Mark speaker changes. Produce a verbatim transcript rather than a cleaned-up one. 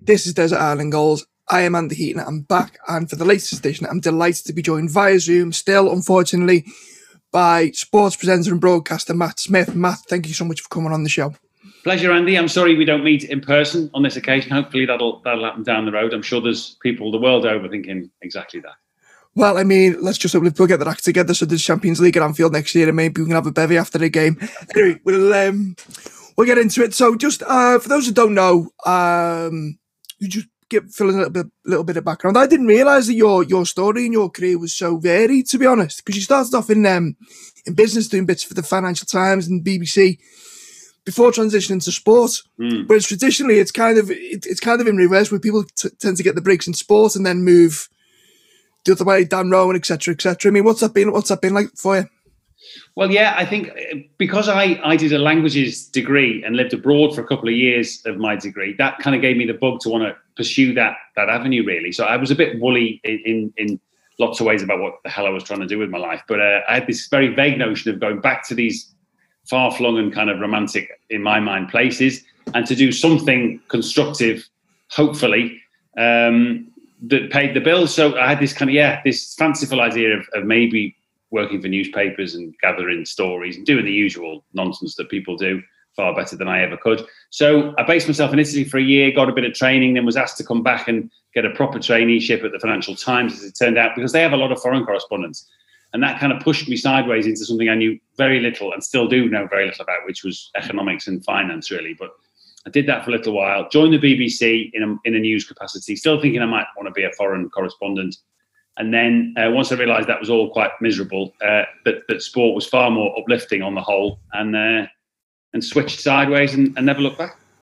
Speaker 1: This is Desert Island Goals. I am Andy Heaton. I'm back, and for the latest edition, I'm delighted to be joined via Zoom, still, unfortunately, by sports presenter and broadcaster Matt Smith. Matt, thank you so much for coming on the show.
Speaker 2: Pleasure, Andy. I'm sorry we don't meet in person on this occasion. Hopefully that'll that'll happen down the road. I'm sure there's people the world over thinking exactly that.
Speaker 1: Well, I mean, let's just hope we'll get the act together so there's Champions League at Anfield next year and maybe we can have a bevy after the game. Anyway, we'll um, we'll get into it. So just uh, for those who don't know, um, you just get fill in a little bit, little bit of background. I didn't realise that your your story and your career was so varied, to be honest, because you started off in um, in business doing bits for the Financial Times and B B C before transitioning to sport. Mm. Whereas traditionally, it's kind of it, it's kind of in reverse, where people t- tend to get the breaks in sport and then move the other way, Dan Rowan, et cetera, et cetera. I mean, what's that been? What's that been like for you?
Speaker 2: Well, yeah, I think because I, I did a languages degree and lived abroad for a couple of years of my degree, that kind of gave me the bug to want to pursue that that avenue, really. So I was a bit woolly in, in, in lots of ways about what the hell I was trying to do with my life. But uh, I had this very vague notion of going back to these far-flung and kind of romantic, in my mind, places and to do something constructive, hopefully, um, that paid the bills. So I had this kind of, yeah, this fanciful idea of, of maybe working for newspapers and gathering stories and doing the usual nonsense that people do far better than I ever could. So I based myself in Italy for a year, got a bit of training, then was asked to come back and get a proper traineeship at the Financial Times, as it turned out, because they have a lot of foreign correspondents. And that kind of pushed me sideways into something I knew very little and still do know very little about, which was economics and finance, really. But I did that for a little while, joined the B B C in a, in a news capacity, still thinking I might want to be a foreign correspondent. And then uh, once I realised that was all quite miserable, uh, that, that sport was far more uplifting on the whole, and uh, and switched sideways and, and never looked back.